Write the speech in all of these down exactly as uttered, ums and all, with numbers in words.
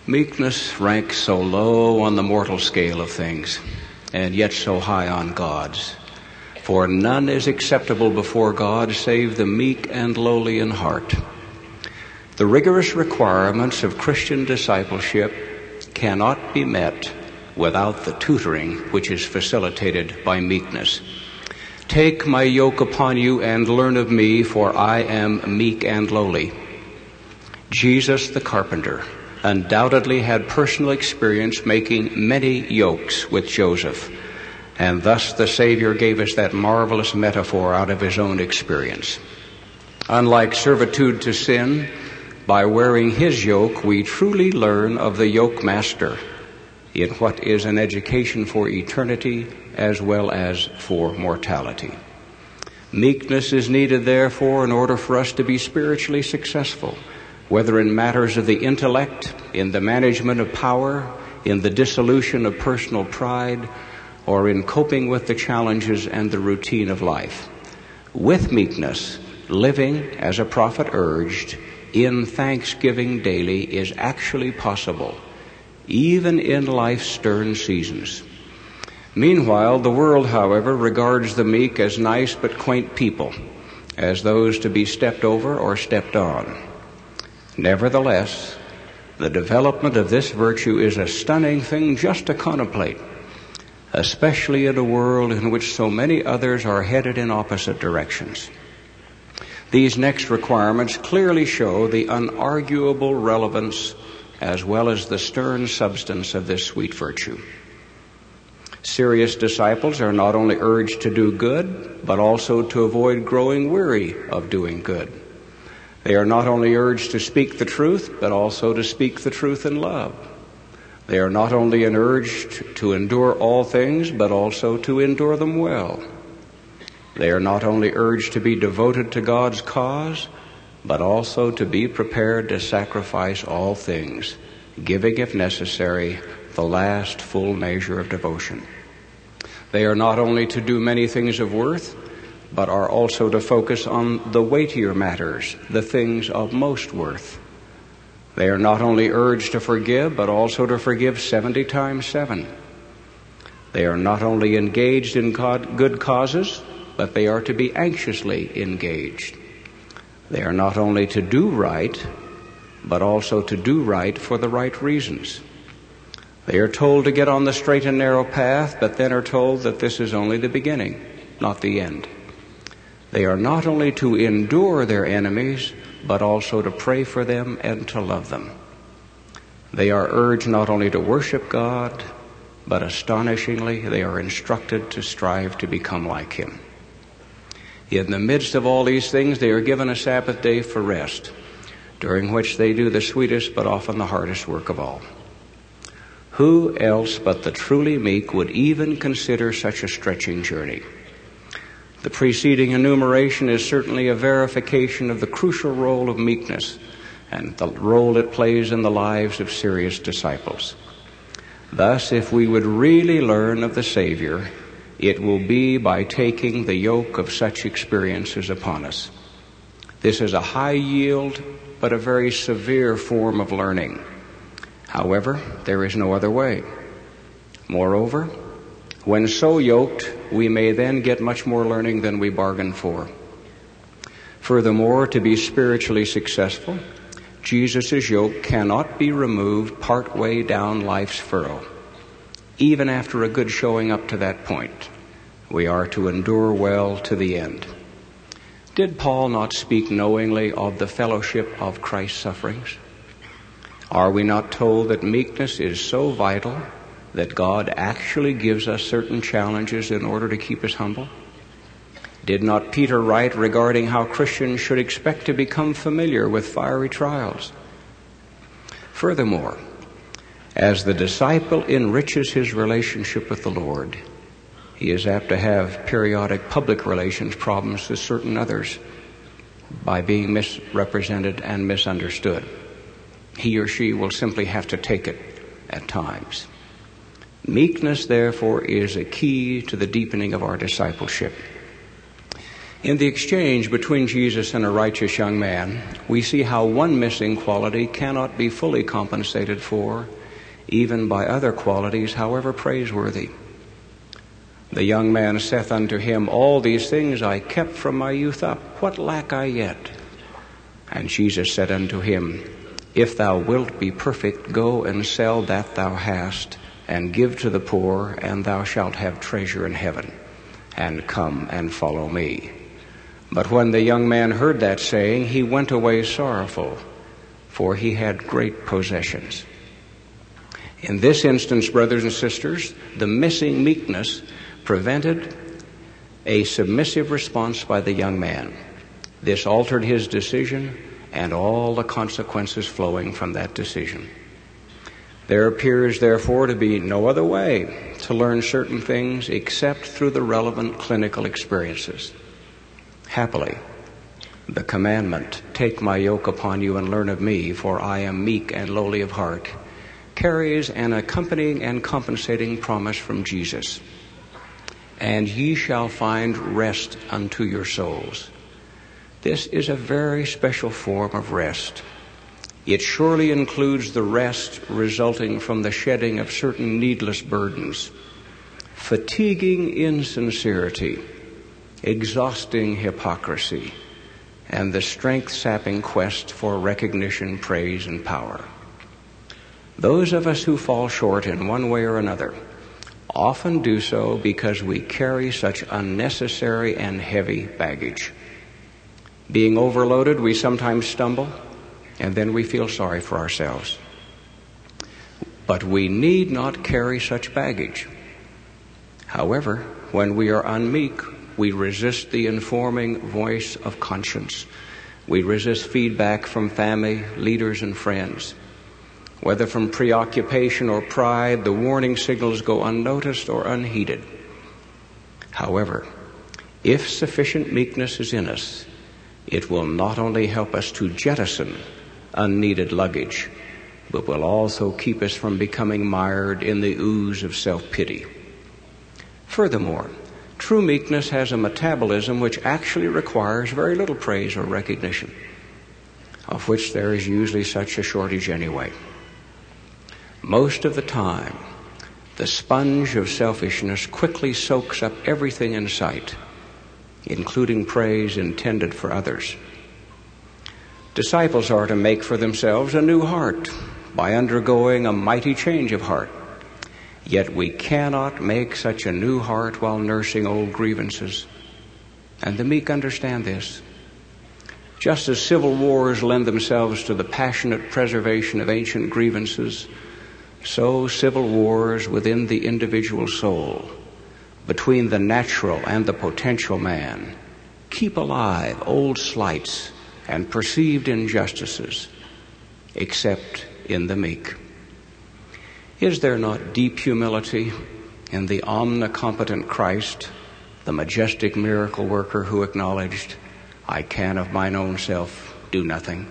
Meekness ranks so low on the mortal scale of things, and yet so high on God's. For none is acceptable before God save the meek and lowly in heart. The rigorous requirements of Christian discipleship cannot be met without the tutoring which is facilitated by meekness. Take my yoke upon you and learn of me, for I am meek and lowly. Jesus the carpenter undoubtedly had personal experience making many yokes with Joseph, and thus the Savior gave us that marvelous metaphor out of his own experience. Unlike servitude to sin, by wearing his yoke we truly learn of the yoke master in what is an education for eternity as well as for mortality. Meekness is needed, therefore, in order for us to be spiritually successful, whether in matters of the intellect, in the management of power, in the dissolution of personal pride, or in coping with the challenges and the routine of life. With meekness, living, as a prophet urged, in thanksgiving daily is actually possible, even in life's stern seasons. Meanwhile, the world, however, regards the meek as nice but quaint people, as those to be stepped over or stepped on. Nevertheless, the development of this virtue is a stunning thing just to contemplate, especially in a world in which so many others are headed in opposite directions. These next requirements clearly show the unarguable relevance as well as the stern substance of this sweet virtue. Serious disciples are not only urged to do good, but also to avoid growing weary of doing good. They are not only urged to speak the truth, but also to speak the truth in love. They are not only urged to endure all things, but also to endure them well. They are not only urged to be devoted to God's cause, but also to be prepared to sacrifice all things, giving, if necessary, the last full measure of devotion. They are not only to do many things of worth, but are also to focus on the weightier matters, the things of most worth. They are not only urged to forgive, but also to forgive seventy times seven. They are not only engaged in good causes, but they are to be anxiously engaged. They are not only to do right, but also to do right for the right reasons. They are told to get on the straight and narrow path, but then are told that this is only the beginning, not the end. They are not only to endure their enemies, but also to pray for them and to love them. They are urged not only to worship God, but astonishingly, they are instructed to strive to become like him. In the midst of all these things, they are given a Sabbath day for rest, during which they do the sweetest but often the hardest work of all. Who else but the truly meek would even consider such a stretching journey? The preceding enumeration is certainly a verification of the crucial role of meekness and the role it plays in the lives of serious disciples. Thus, if we would really learn of the Savior, it will be by taking the yoke of such experiences upon us. This is a high yield, but a very severe form of learning. However, there is no other way. Moreover, when so yoked, we may then get much more learning than we bargained for. Furthermore, to be spiritually successful, Jesus' yoke cannot be removed part way down life's furrow. Even after a good showing up to that point, we are to endure well to the end. Did Paul not speak knowingly of the fellowship of Christ's sufferings? Are we not told that meekness is so vital that God actually gives us certain challenges in order to keep us humble? Did not Peter write regarding how Christians should expect to become familiar with fiery trials? Furthermore, as the disciple enriches his relationship with the Lord, he is apt to have periodic public relations problems with certain others by being misrepresented and misunderstood. He or she will simply have to take it at times. Meekness, therefore, is a key to the deepening of our discipleship. In the exchange between Jesus and a righteous young man, we see how one missing quality cannot be fully compensated for, even by other qualities, however praiseworthy. The young man saith unto him, All these things I kept from my youth up. What lack I yet? And Jesus said unto him, If thou wilt be perfect, go and sell that thou hast, and give to the poor, and thou shalt have treasure in heaven. And come and follow me. But when the young man heard that saying, he went away sorrowful, for he had great possessions. In this instance, brothers and sisters, the missing meekness prevented a submissive response by the young man. This altered his decision and all the consequences flowing from that decision. There appears, therefore, to be no other way to learn certain things except through the relevant clinical experiences. Happily, the commandment, Take my yoke upon you and learn of me, for I am meek and lowly of heart, carries an accompanying and compensating promise from Jesus. And ye shall find rest unto your souls. This is a very special form of rest. It surely includes the rest resulting from the shedding of certain needless burdens, fatiguing insincerity, exhausting hypocrisy, and the strength-sapping quest for recognition, praise, and power. Those of us who fall short in one way or another often do so because we carry such unnecessary and heavy baggage. Being overloaded, we sometimes stumble, and then we feel sorry for ourselves. But we need not carry such baggage. However, when we are unmeek, we resist the informing voice of conscience. We resist feedback from family, leaders, and friends. Whether from preoccupation or pride, the warning signals go unnoticed or unheeded. However, if sufficient meekness is in us, it will not only help us to jettison unneeded luggage, but will also keep us from becoming mired in the ooze of self-pity. Furthermore, true meekness has a metabolism which actually requires very little praise or recognition, of which there is usually such a shortage anyway. Most of the time, the sponge of selfishness quickly soaks up everything in sight, including praise intended for others. Disciples are to make for themselves a new heart by undergoing a mighty change of heart. Yet we cannot make such a new heart while nursing old grievances. And the meek understand this. Just as civil wars lend themselves to the passionate preservation of ancient grievances, so civil wars within the individual soul, between the natural and the potential man, keep alive old slights and perceived injustices, except in the meek. Is there not deep humility in the omnicompetent Christ, the majestic miracle worker who acknowledged, I can of mine own self do nothing?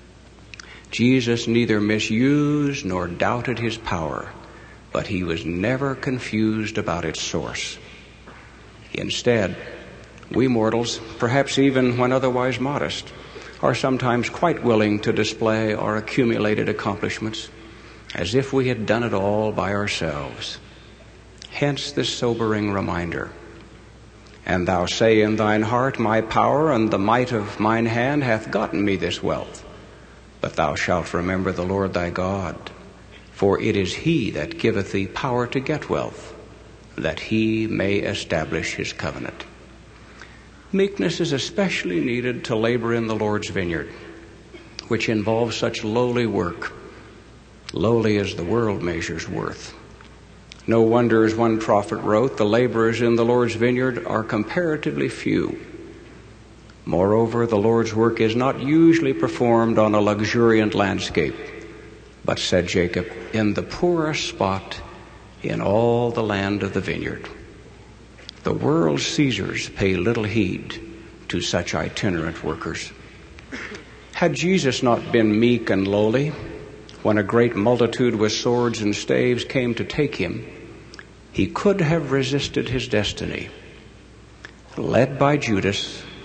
Jesus neither misused nor doubted his power, but he was never confused about its source. Instead, we mortals, perhaps even when otherwise modest, are sometimes quite willing to display our accumulated accomplishments as if we had done it all by ourselves. Hence this sobering reminder. And thou say in thine heart, My power and the might of mine hand hath gotten me this wealth. But thou shalt remember the Lord thy God, for it is he that giveth thee power to get wealth, that he may establish his covenant. Meekness is especially needed to labor in the Lord's vineyard, which involves such lowly work, lowly as the world measures worth. No wonder, as one prophet wrote, the laborers in the Lord's vineyard are comparatively few. Moreover, the Lord's work is not usually performed on a luxuriant landscape, but, said Jacob, in the poorest spot in all the land of the vineyard. The world's Caesars pay little heed to such itinerant workers. Had Jesus not been meek and lowly, when a great multitude with swords and staves came to take him, he could have resisted his destiny. Led by Judas,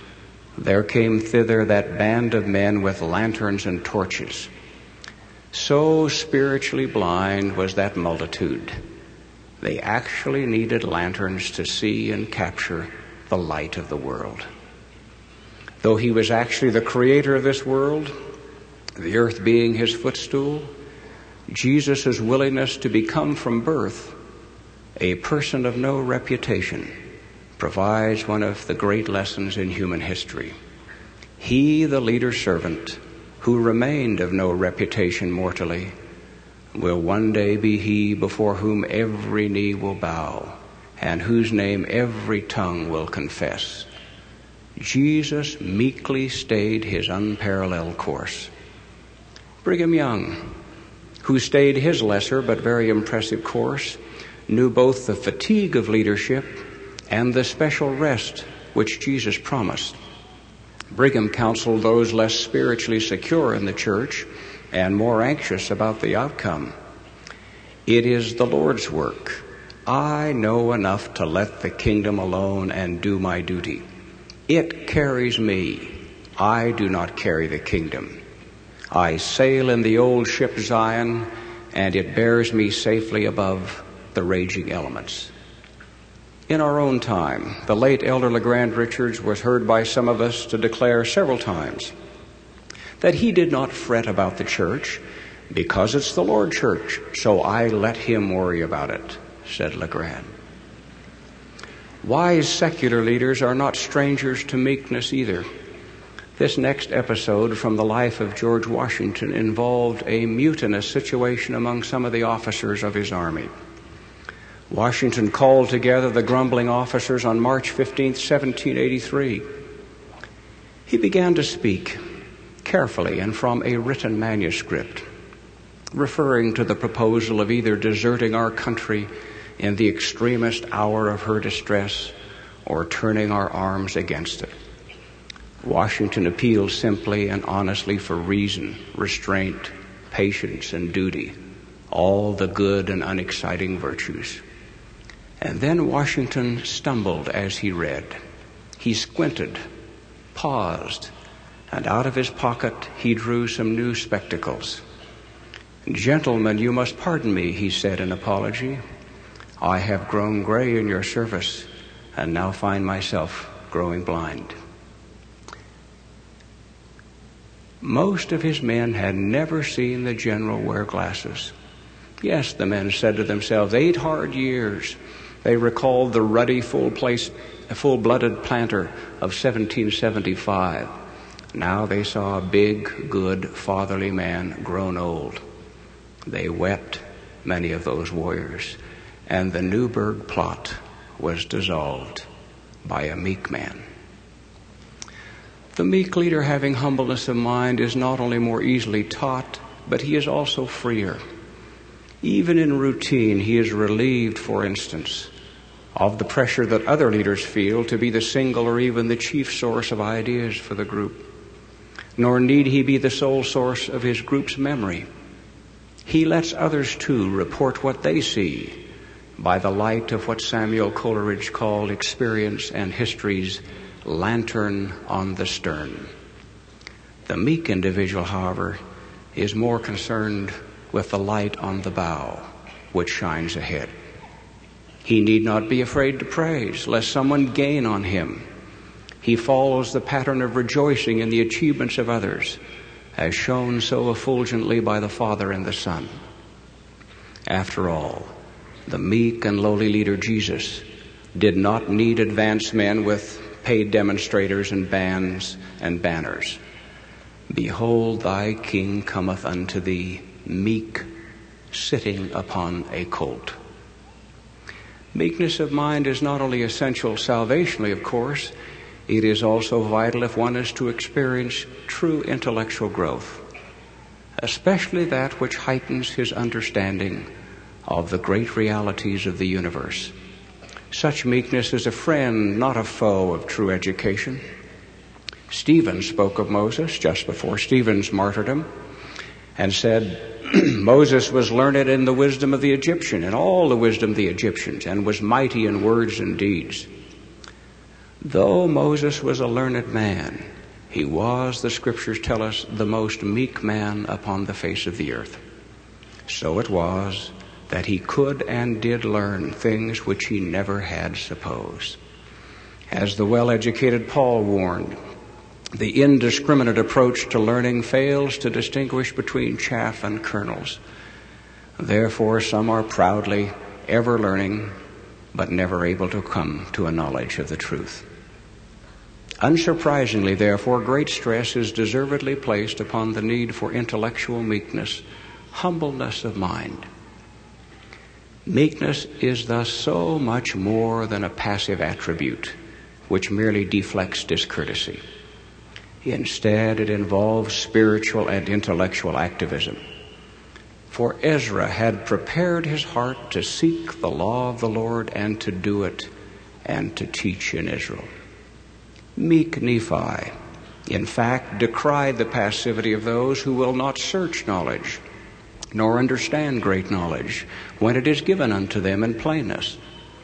there came thither that band of men with lanterns and torches. So spiritually blind was that multitude, they actually needed lanterns to see and capture the light of the world. Though he was actually the creator of this world, the earth being his footstool, Jesus' willingness to become from birth a person of no reputation provides one of the great lessons in human history. He, the leader servant, who remained of no reputation mortally, will one day be he before whom every knee will bow and whose name every tongue will confess. Jesus meekly stayed his unparalleled course. Brigham Young, who stayed his lesser but very impressive course, knew both the fatigue of leadership and the special rest which Jesus promised. Brigham counseled those less spiritually secure in the church and more anxious about the outcome. It is the Lord's work. I know enough to let the kingdom alone and do my duty. It carries me. I do not carry the kingdom. I sail in the old ship Zion, and it bears me safely above the raging elements. In our own time, the late Elder LeGrand Richards was heard by some of us to declare several times that he did not fret about the church because it's the Lord's church, so I let him worry about it, said LeGrand. Wise secular leaders are not strangers to meekness either. This next episode from the life of George Washington involved a mutinous situation among some of the officers of his army. Washington called together the grumbling officers on March fifteenth, seventeen eighty-three. He began to speak carefully and from a written manuscript, referring to the proposal of either deserting our country in the extremest hour of her distress or turning our arms against it. Washington appealed simply and honestly for reason, restraint, patience, and duty, all the good and unexciting virtues. And then Washington stumbled as he read. He squinted, paused, and out of his pocket he drew some new spectacles. "Gentlemen, you must pardon me," he said in apology. "I have grown gray in your service and now find myself growing blind." Most of his men had never seen the general wear glasses. Yes, the men said to themselves, eight hard years. They recalled the ruddy, full-place, full-blooded planter of seventeen seventy-five. Now they saw a big, good, fatherly man grown old. They wept, many of those warriors, and the Newburgh plot was dissolved by a meek man. The meek leader, having humbleness of mind, is not only more easily taught, but he is also freer. Even in routine, he is relieved, for instance, of the pressure that other leaders feel to be the single or even the chief source of ideas for the group. Nor need he be the sole source of his group's memory. He lets others, too, report what they see by the light of what Samuel Coleridge called experience and history's lantern on the stern. The meek individual, however, is more concerned with the light on the bow, which shines ahead. He need not be afraid to praise, lest someone gain on him. He follows the pattern of rejoicing in the achievements of others, as shown so effulgently by the Father and the Son. After all, the meek and lowly leader Jesus did not need advanced men with paid demonstrators and bands and banners. Behold, thy King cometh unto thee, meek, sitting upon a colt. Meekness of mind is not only essential salvationally, of course, it is also vital if one is to experience true intellectual growth, especially that which heightens his understanding of the great realities of the universe. Such meekness is a friend, not a foe, of true education. Stephen spoke of Moses just before Stephen's martyrdom and said, Moses was learned in the wisdom of the Egyptian, in all the wisdom of the Egyptians, and was mighty in words and deeds. Though Moses was a learned man, he was, the scriptures tell us, the most meek man upon the face of the earth. So it was that he could and did learn things which he never had supposed. As the well-educated Paul warned, the indiscriminate approach to learning fails to distinguish between chaff and kernels. Therefore, some are proudly ever learning, but never able to come to a knowledge of the truth. Unsurprisingly, therefore, great stress is deservedly placed upon the need for intellectual meekness, humbleness of mind. Meekness is thus so much more than a passive attribute which merely deflects discourtesy. Instead, it involves spiritual and intellectual activism. For Ezra had prepared his heart to seek the law of the Lord and to do it and to teach in Israel. Meek Nephi, in fact, decried the passivity of those who will not search knowledge, nor understand great knowledge, when it is given unto them in plainness.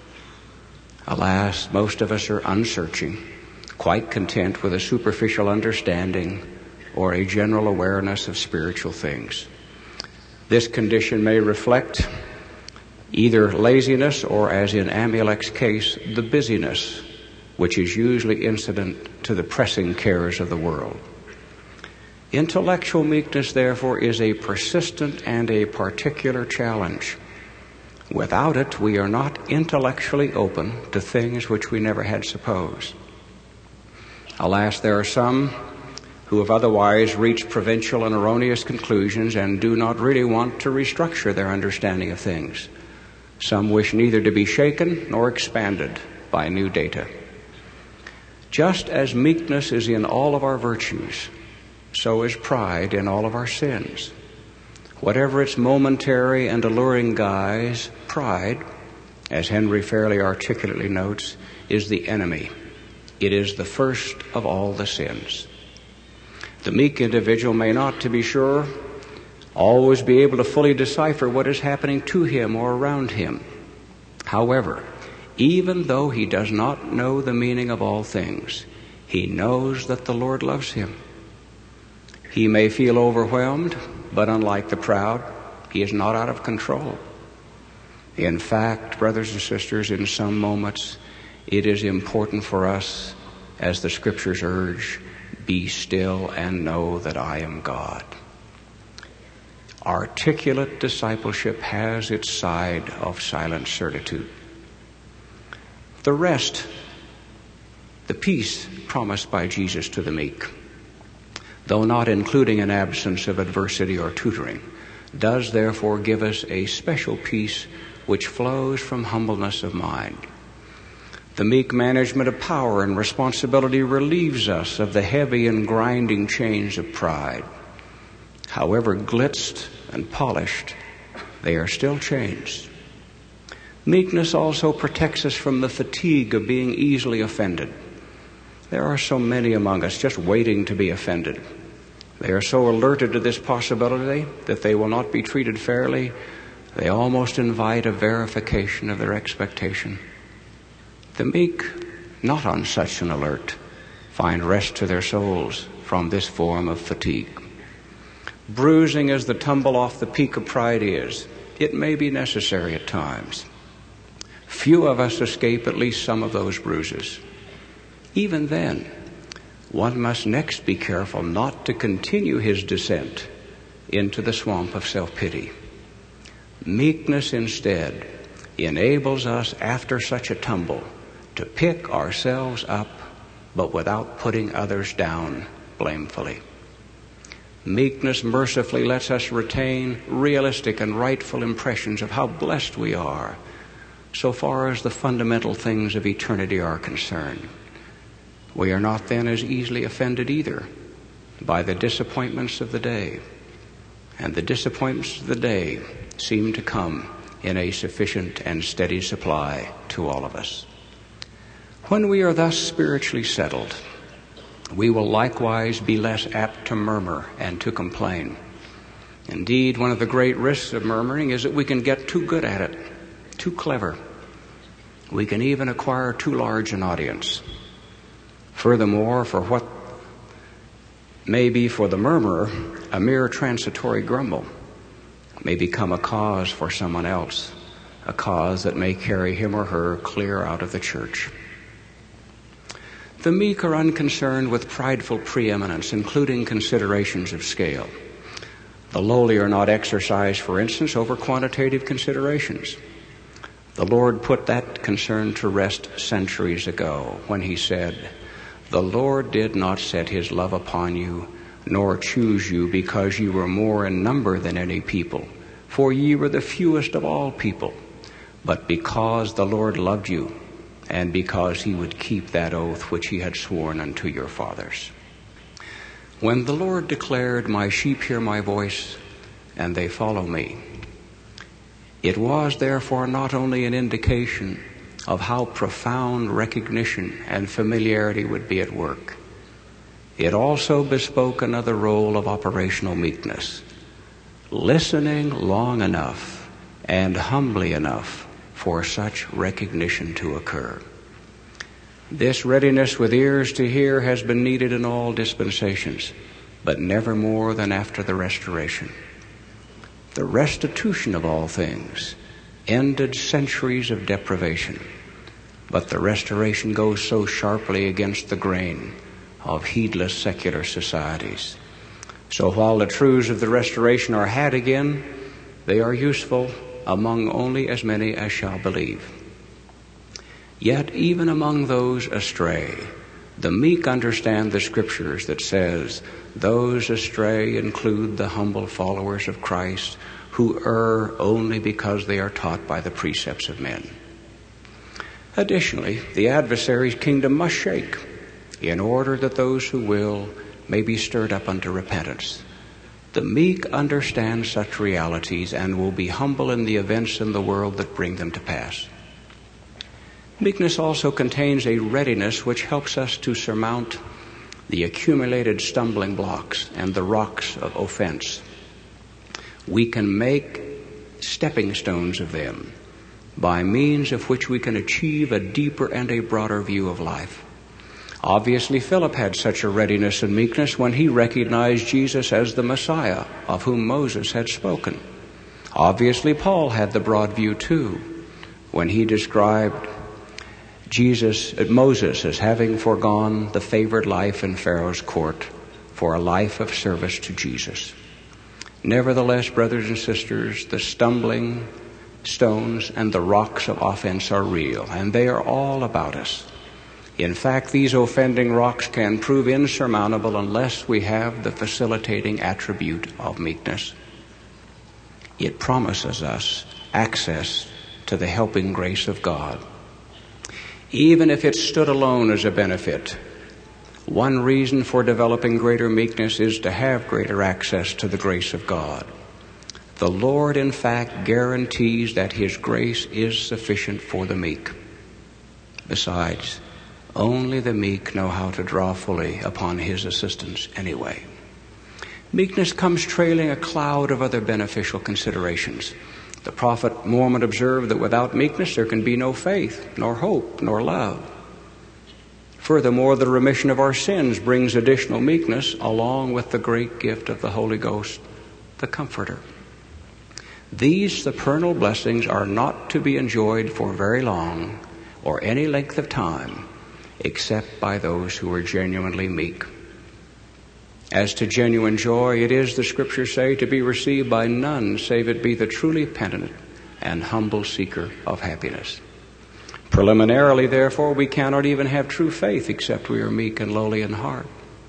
Alas, most of us are unsearching, quite content with a superficial understanding or a general awareness of spiritual things. This condition may reflect either laziness or, as in Amulek's case, the busyness which is usually incident to the pressing cares of the world. Intellectual meekness, therefore, is a persistent and a particular challenge. Without it, we are not intellectually open to things which we never had supposed. Alas, there are some who have otherwise reached provincial and erroneous conclusions and do not really want to restructure their understanding of things. Some wish neither to be shaken nor expanded by new data. Just as meekness is in all of our virtues, so is pride in all of our sins. Whatever its momentary and alluring guise, pride, as Henry fairly articulately notes, is the enemy. It is the first of all the sins. The meek individual may not, to be sure, always be able to fully decipher what is happening to him or around him. However, even though he does not know the meaning of all things, he knows that the Lord loves him. He may feel overwhelmed, but unlike the proud, he is not out of control. In fact, brothers and sisters, in some moments, it is important for us, as the scriptures urge, be still and know that I am God. Articulate discipleship has its side of silent certitude. The rest, the peace promised by Jesus to the meek, though not including an absence of adversity or tutoring, does therefore give us a special peace which flows from humbleness of mind. The meek management of power and responsibility relieves us of the heavy and grinding chains of pride. However glitzed and polished, they are still chains. Meekness also protects us from the fatigue of being easily offended. There are so many among us just waiting to be offended. They are so alerted to this possibility that they will not be treated fairly, they almost invite a verification of their expectation. The meek, not on such an alert, find rest to their souls from this form of fatigue. Bruising as the tumble off the peak of pride is, it may be necessary at times. Few of us escape at least some of those bruises. Even then, one must next be careful not to continue his descent into the swamp of self-pity. Meekness instead enables us, after such a tumble, to pick ourselves up, but without putting others down blamefully. Meekness mercifully lets us retain realistic and rightful impressions of how blessed we are, so far as the fundamental things of eternity are concerned. We are not then as easily offended either by the disappointments of the day. And the disappointments of the day seem to come in a sufficient and steady supply to all of us. When we are thus spiritually settled, we will likewise be less apt to murmur and to complain. Indeed, one of the great risks of murmuring is that we can get too good at it, too clever. We can even acquire too large an audience. Furthermore, for what may be for the murmurer a mere transitory grumble may become a cause for someone else, a cause that may carry him or her clear out of the church. The meek are unconcerned with prideful preeminence, including considerations of scale. The lowly are not exercised, for instance, over quantitative considerations. The Lord put that concern to rest centuries ago when he said, "The Lord did not set his love upon you, nor choose you because ye were more in number than any people, for ye were the fewest of all people, but because the Lord loved you, and because he would keep that oath which he had sworn unto your fathers." When the Lord declared, "My sheep hear my voice, and they follow me," it was therefore not only an indication of how profound recognition and familiarity would be at work. It also bespoke another role of operational meekness, listening long enough and humbly enough for such recognition to occur. This readiness with ears to hear has been needed in all dispensations, but never more than after the restoration. The restitution of all things ended centuries of deprivation, but the restoration goes so sharply against the grain of heedless secular societies. So while the truths of the restoration are had again, they are useful among only as many as shall believe. Yet even among those astray, the meek understand the scriptures that says, "Those astray include the humble followers of Christ who err only because they are taught by the precepts of men." Additionally, the adversary's kingdom must shake in order that those who will may be stirred up unto repentance. The meek understand such realities and will be humble in the events in the world that bring them to pass. Meekness also contains a readiness which helps us to surmount the accumulated stumbling blocks and the rocks of offense. We can make stepping stones of them by means of which we can achieve a deeper and a broader view of life. Obviously, Philip had such a readiness and meekness when he recognized Jesus as the Messiah of whom Moses had spoken. Obviously, Paul had the broad view too when he described Jesus, Moses, as having foregone the favored life in Pharaoh's court for a life of service to Jesus. Nevertheless, brothers and sisters, the stumbling stones and the rocks of offense are real, and they are all about us. In fact, these offending rocks can prove insurmountable unless we have the facilitating attribute of meekness. It promises us access to the helping grace of God. Even if it stood alone as a benefit, one reason for developing greater meekness is to have greater access to the grace of God. The Lord, in fact, guarantees that his grace is sufficient for the meek. Besides, only the meek know how to draw fully upon his assistance anyway. Meekness comes trailing a cloud of other beneficial considerations. The prophet Mormon observed that without meekness there can be no faith, nor hope, nor love. Furthermore, the remission of our sins brings additional meekness along with the great gift of the Holy Ghost, the Comforter. These supernal blessings are not to be enjoyed for very long or any length of time except by those who are genuinely meek. As to genuine joy, it is, the scriptures say, to be received by none save it be the truly penitent and humble seeker of happiness. Preliminarily, therefore, we cannot even have true faith except we are meek and lowly in heart.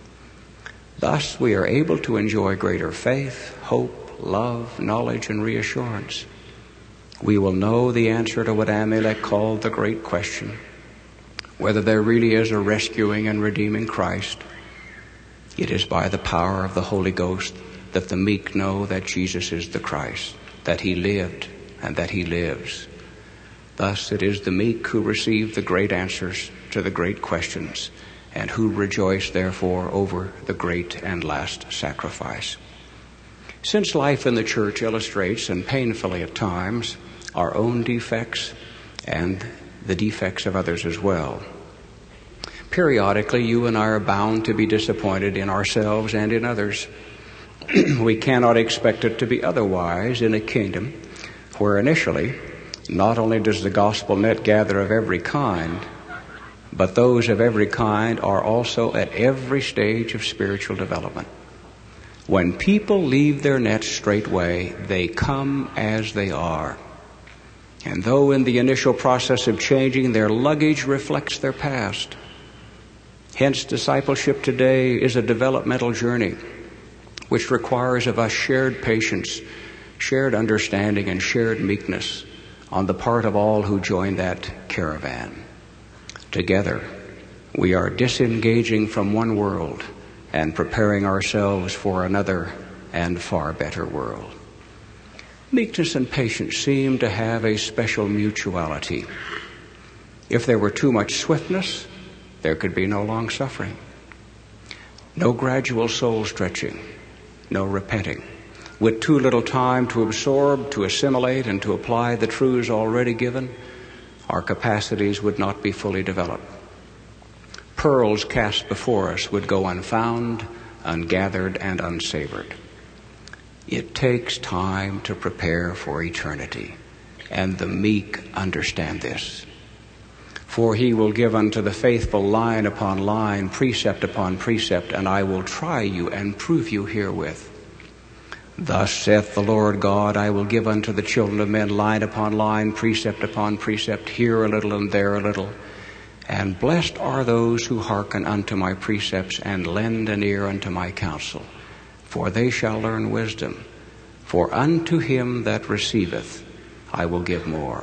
Thus, we are able to enjoy greater faith, hope, love, knowledge, and reassurance. We will know the answer to what Amalek called the great question, whether there really is a rescuing and redeeming Christ. It is by the power of the Holy Ghost that the meek know that Jesus is the Christ, that he lived and that he lives. Thus it is the meek who receive the great answers to the great questions and who rejoice therefore over the great and last sacrifice. Since life in the church illustrates, and painfully at times, our own defects and the defects of others as well, Periodically, you and I are bound to be disappointed in ourselves and in others. We cannot expect it to be otherwise in a kingdom where initially, not only does the gospel net gather of every kind, but those of every kind are also at every stage of spiritual development. When people leave their nets straightway, they come as they are. And though in the initial process of changing, their luggage reflects their past. Hence, discipleship today is a developmental journey which requires of us shared patience, shared understanding, and shared meekness on the part of all who join that caravan. Together, we are disengaging from one world and preparing ourselves for another and far better world. Meekness and patience seem to have a special mutuality. If there were too much swiftness, there could be no long suffering, no gradual soul stretching, no repenting. With too little time to absorb, to assimilate, and to apply the truths already given, our capacities would not be fully developed. Pearls cast before us would go unfound, ungathered, and unsavored. It takes time to prepare for eternity, and the meek understand this. For he will give unto the faithful line upon line, precept upon precept, and I will try you and prove you herewith. Thus saith the Lord God, I will give unto the children of men line upon line, precept upon precept, here a little and there a little. And blessed are those who hearken unto my precepts and lend an ear unto my counsel. For they shall learn wisdom. For unto him that receiveth I will give more.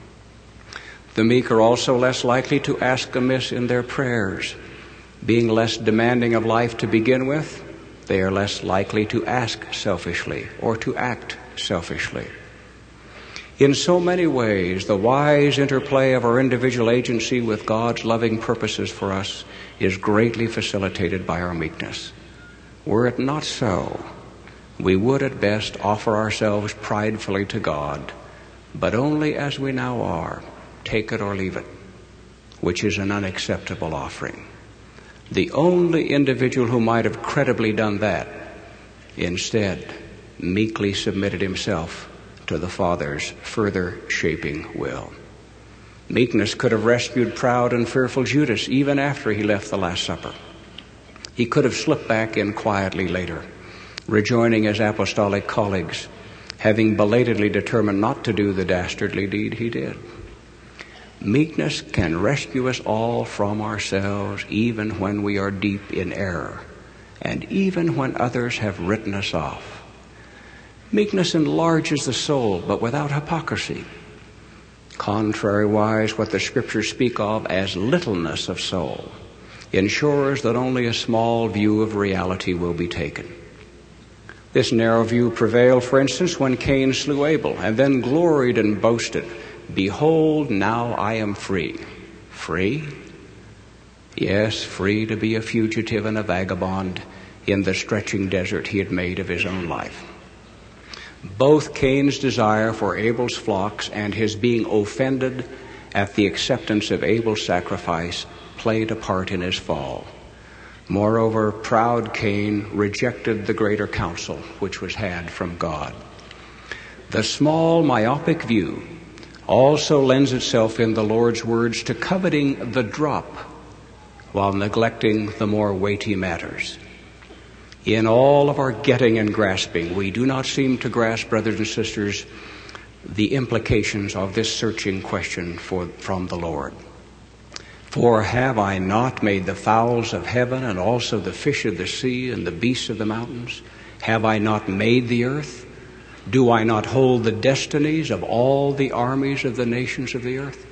The meek are also less likely to ask amiss in their prayers. Being less demanding of life to begin with, they are less likely to ask selfishly or to act selfishly. In so many ways, the wise interplay of our individual agency with God's loving purposes for us is greatly facilitated by our meekness. Were it not so, we would at best offer ourselves pridefully to God, but only as we now are, take it or leave it, which is an unacceptable offering. The only individual who might have credibly done that, instead, meekly submitted himself to the Father's further shaping will. Meekness could have rescued proud and fearful Judas even after he left the Last Supper. He could have slipped back in quietly later, rejoining his apostolic colleagues, having belatedly determined not to do the dastardly deed he did. Meekness can rescue us all from ourselves even when we are deep in error and even when others have written us off. Meekness enlarges the soul, but without hypocrisy. Contrariwise, what the Scriptures speak of as littleness of soul ensures that only a small view of reality will be taken. This narrow view prevailed, for instance, when Cain slew Abel and then gloried and boasted, Behold, now I am free. Free? Yes, free to be a fugitive and a vagabond in the stretching desert he had made of his own life. Both Cain's desire for Abel's flocks and his being offended at the acceptance of Abel's sacrifice played a part in his fall. Moreover, proud Cain rejected the greater counsel which was had from God. The small, myopic view also lends itself in the Lord's words to coveting the drop while neglecting the more weighty matters. In all of our getting and grasping, we do not seem to grasp, brothers and sisters, the implications of this searching question for, from the Lord. For have I not made the fowls of heaven and also the fish of the sea and the beasts of the mountains? Have I not made the earth? Do I not hold the destinies of all the armies of the nations of the earth?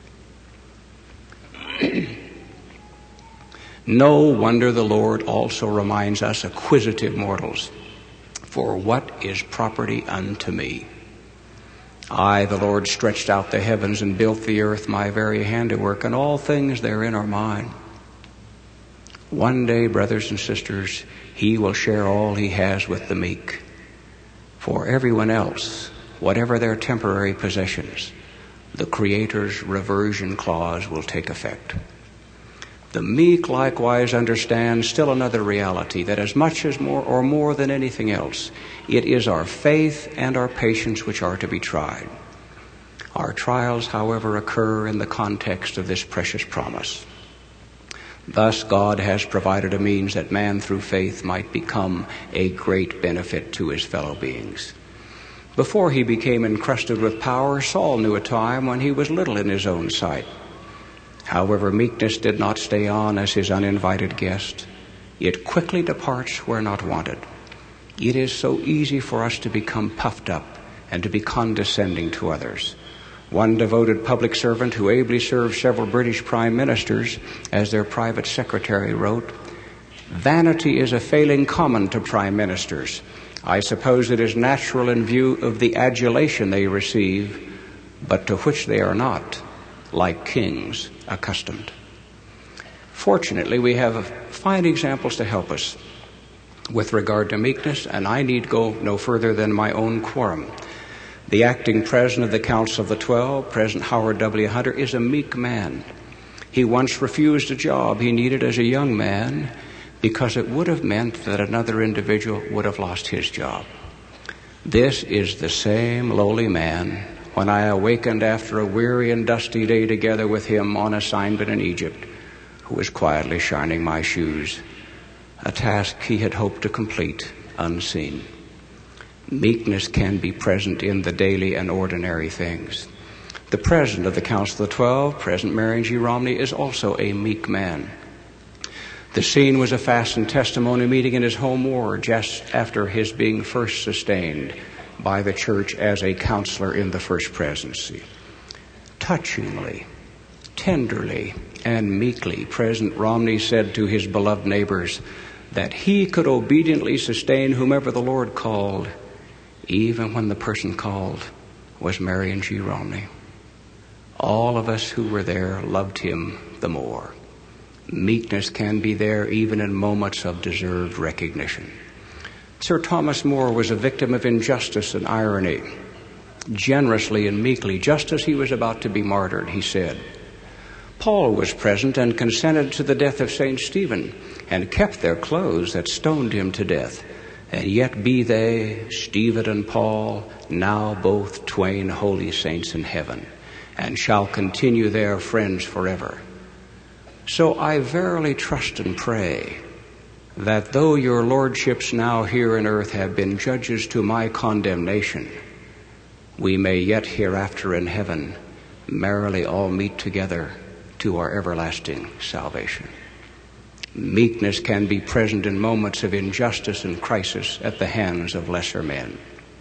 No wonder the Lord also reminds us acquisitive mortals, for what is property unto me? I, the Lord, stretched out the heavens and built the earth, my very handiwork, and all things therein are mine. One day, brothers and sisters, he will share all he has with the meek. For everyone else, whatever their temporary possessions, the Creator's reversion clause will take effect. The meek likewise understand still another reality, that as much as more or more than anything else, it is our faith and our patience which are to be tried. Our trials, however, occur in the context of this precious promise. Thus, God has provided a means that man through faith might become a great benefit to his fellow beings. Before he became encrusted with power, Saul knew a time when he was little in his own sight. However, meekness did not stay on as his uninvited guest. It quickly departs where not wanted. It is so easy for us to become puffed up and to be condescending to others. One devoted public servant who ably served several British prime ministers as their private secretary wrote, "Vanity is a failing common to prime ministers. I suppose it is natural in view of the adulation they receive, but to which they are not, like kings, accustomed." Fortunately, we have fine examples to help us with regard to meekness, and I need go no further than my own quorum. The acting president of the Council of the Twelve, President Howard W. Hunter, is a meek man. He once refused a job he needed as a young man because it would have meant that another individual would have lost his job. This is the same lowly man when I awakened after a weary and dusty day together with him on assignment in Egypt, who was quietly shining my shoes, a task he had hoped to complete unseen. Meekness can be present in the daily and ordinary things. The president of the Council of the Twelve, President Marion G. Romney, is also a meek man. The scene was a fast and testimony meeting in his home ward just after his being first sustained by the church as a counselor in the first presidency. Touchingly, tenderly, and meekly, President Romney said to his beloved neighbors that he could obediently sustain whomever the Lord called, even when the person called was Marion G. Romney. All of us who were there loved him the more. Meekness can be there even in moments of deserved recognition. Sir Thomas More was a victim of injustice and irony. Generously and meekly, just as he was about to be martyred, he said, "Paul was present and consented to the death of Saint Stephen, and kept their clothes that stoned him to death. And yet be they, Stephen and Paul, now both twain holy saints in heaven, and shall continue their friends forever. So I verily trust and pray that though your lordships now here in earth have been judges to my condemnation, we may yet hereafter in heaven merrily all meet together to our everlasting salvation." Meekness can be present in moments of injustice and crisis at the hands of lesser men.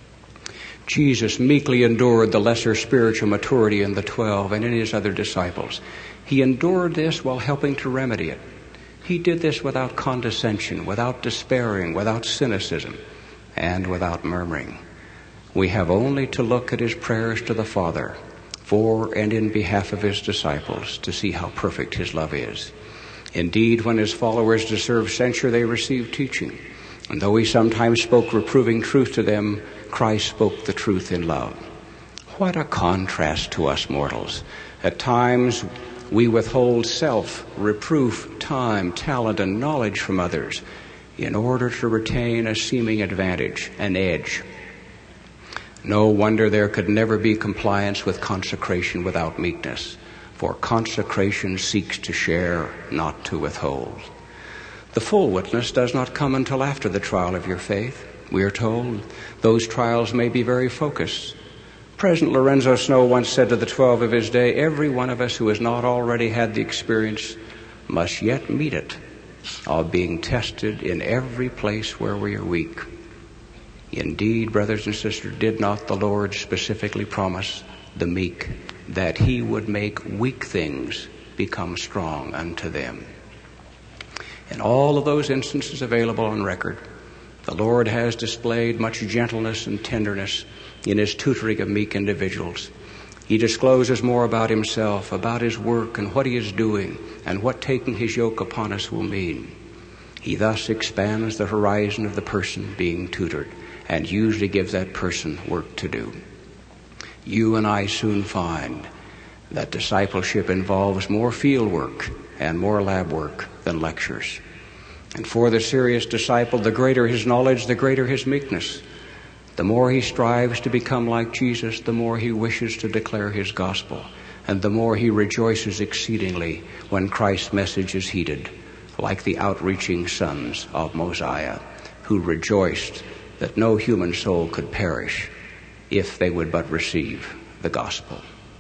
Jesus meekly endured the lesser spiritual maturity in the twelve and in his other disciples. He endured this while helping to remedy it. He did this without condescension, without despairing, without cynicism, and without murmuring. We have only to look at his prayers to the Father for and in behalf of his disciples to see how perfect his love is. Indeed, when his followers deserved censure, they received teaching. And though he sometimes spoke reproving truth to them, Christ spoke the truth in love. What a contrast to us mortals. At times, we withhold self, reproof, time, talent, and knowledge from others in order to retain a seeming advantage, an edge. No wonder there could never be compliance with consecration without meekness. For consecration seeks to share, not to withhold. The full witness does not come until after the trial of your faith. We are told those trials may be very focused. President Lorenzo Snow once said to the twelve of his day, "Every one of us who has not already had the experience must yet meet it, of being tested in every place where we are weak." Indeed, brothers and sisters, did not the Lord specifically promise the meek that he would make weak things become strong unto them? In all of those instances available on record, the Lord has displayed much gentleness and tenderness in his tutoring of meek individuals. He discloses more about himself, about his work and what he is doing, and what taking his yoke upon us will mean. He thus expands the horizon of the person being tutored and usually gives that person work to do. You and I soon find that discipleship involves more field work and more lab work than lectures. And for the serious disciple, the greater his knowledge, the greater his meekness. The more he strives to become like Jesus, the more he wishes to declare his gospel, and the more he rejoices exceedingly when Christ's message is heeded, like the outreaching sons of Mosiah, who rejoiced that no human soul could perish if they would but receive the gospel.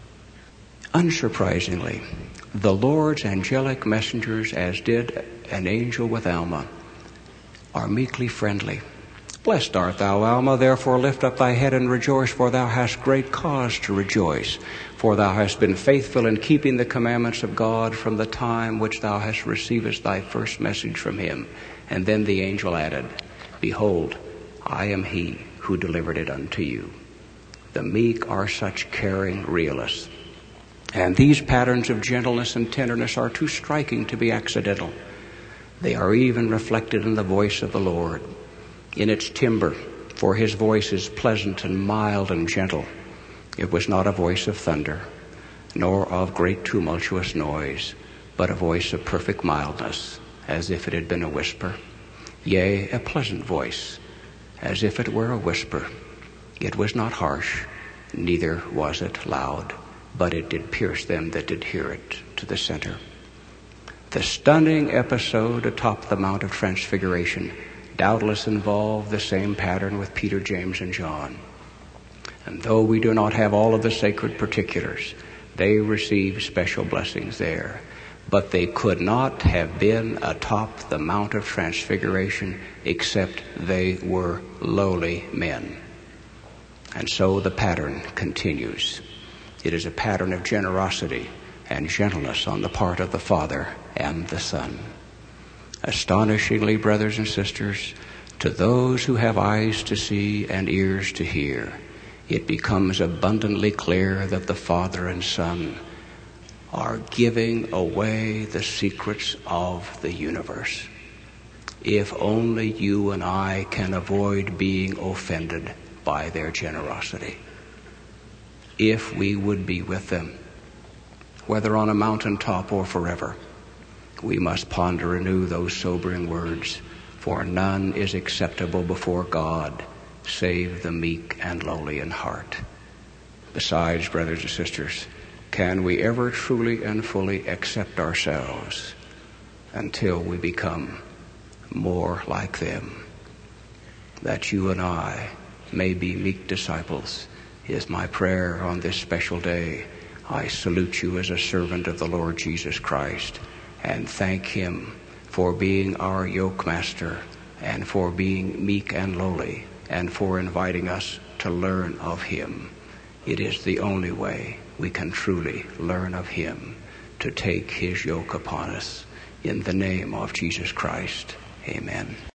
Unsurprisingly, the Lord's angelic messengers, as did an angel with Alma, are meekly friendly. Blessed art thou, Alma, therefore lift up thy head and rejoice, for thou hast great cause to rejoice. For thou hast been faithful in keeping the commandments of God from the time which thou hast received thy first message from him. And then the angel added, Behold, I am he who delivered it unto you. The meek are such caring realists. And these patterns of gentleness and tenderness are too striking to be accidental. They are even reflected in the voice of the Lord, in its timbre, for his voice is pleasant and mild and gentle. It was not a voice of thunder, nor of great tumultuous noise, but a voice of perfect mildness, as if it had been a whisper. Yea, a pleasant voice, as if it were a whisper. It was not harsh, neither was it loud, but it did pierce them that did hear it to the center. The stunning episode atop the Mount of Transfiguration doubtless involved the same pattern with Peter, James, and John. And though we do not have all of the sacred particulars, they received special blessings there. But they could not have been atop the Mount of Transfiguration except they were lowly men. And so the pattern continues. It is a pattern of generosity and gentleness on the part of the Father and the Son. Astonishingly, brothers and sisters, to those who have eyes to see and ears to hear, it becomes abundantly clear that the Father and Son are giving away the secrets of the universe. If only you and I can avoid being offended by their generosity. If we would be with them, whether on a mountaintop or forever, we must ponder anew those sobering words, for none is acceptable before God save the meek and lowly in heart. Besides, brothers and sisters, can we ever truly and fully accept ourselves until we become more like them? That you and I may be meek disciples is my prayer on this special day. I salute you as a servant of the Lord Jesus Christ and thank him for being our yoke master and for being meek and lowly and for inviting us to learn of him. It is the only way we can truly learn of him, to take his yoke upon us. In the name of Jesus Christ, amen.